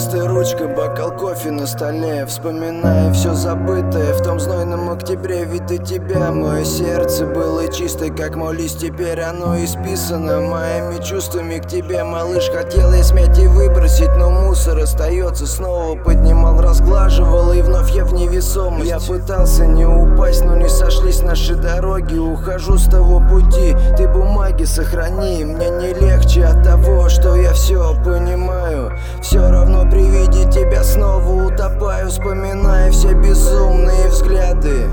чистой ручкой бокал кофе на столе, вспоминая все забытое в том знойном октябре. Видя тебя, мое сердце было чисто, как мой лист. Теперь оно исписано моими чувствами к тебе, малыш. Хотел я смять и выбросить, но мусор остается. Снова поднимал, разглаживал, и вновь я в невесомость. Я пытался не упасть, но не сошлись наши дороги. Ухожу с того пути, ты бумаги сохрани. Мне не легче от того, что я все понимаю. Все равно при виде тебя снова утопаю, вспоминая все безумные взгляды,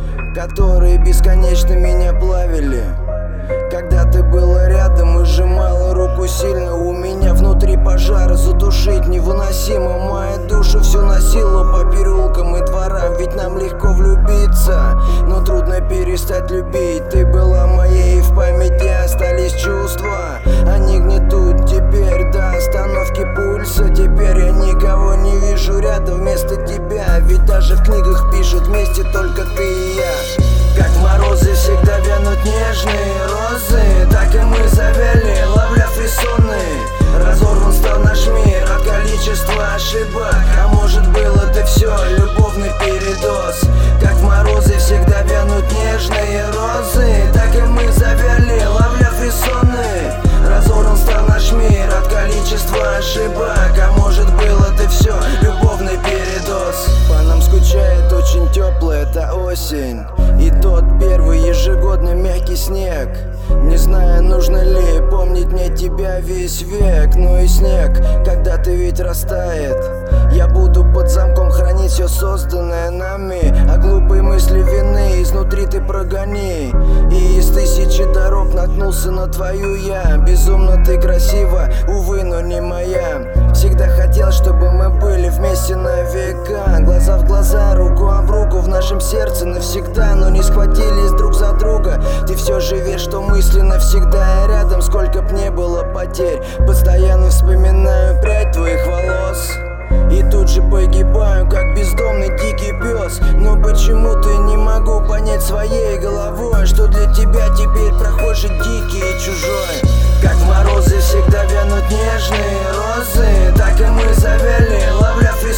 которые бесконечно меня плавили. Когда ты была рядом и сжимала руку сильно, у меня внутри пожар, задушить невыносимо. Моя душа все носила по переулкам и дворам. Ведь нам легко влюбиться, но трудно перестать любить. Ты была моей, в памяти остались чувства. Они гнетут теперь до остановки пульса. Теперь я никого не вижу рядом вместо тебя. Ведь даже в книгах пишут вместе только ты и я. Как в морозы всегда вянут нежные розы, так и мы завяли, ловля фрисоны. Разорван стал наш мир от количества ошибок. А может было ты все, любовный передоз. Как в морозы всегда вянут нежные розы, так и мы завяли, ловля фрисоны. Разорван стал наш мир от количества ошибок. А может было ты все, любовный передоз. По нам скучает очень теплая эта осень и тот первый ежегодный мягкий снег. Не знаю, нужно ли помнить мне тебя весь век, но и снег когда-то ведь растает. Я буду под замком хранить все созданное нами, а глупые мысли вины изнутри ты прогони. И из тысячи дорог наткнулся на твою я. Безумно ты красива, увы, но не моя. Всегда хотел, чтобы мы были вместе на века. Глаза в глаза, руку об руку, в нашем сердце навсегда. Но не схватились друг за друга. Ты все же веришь, что мысленно всегда я рядом. Сколько б не было потерь, постоянно вспоминаю прядь твоих волос. И тут же погибаю, как бездомный дикий пес. Но почему-то не могу понять своей головой, что для тебя теперь прохожий дикий и чужой. Как в морозы всегда вянут нежные розы, так и мы завяли, ловля фрисоны.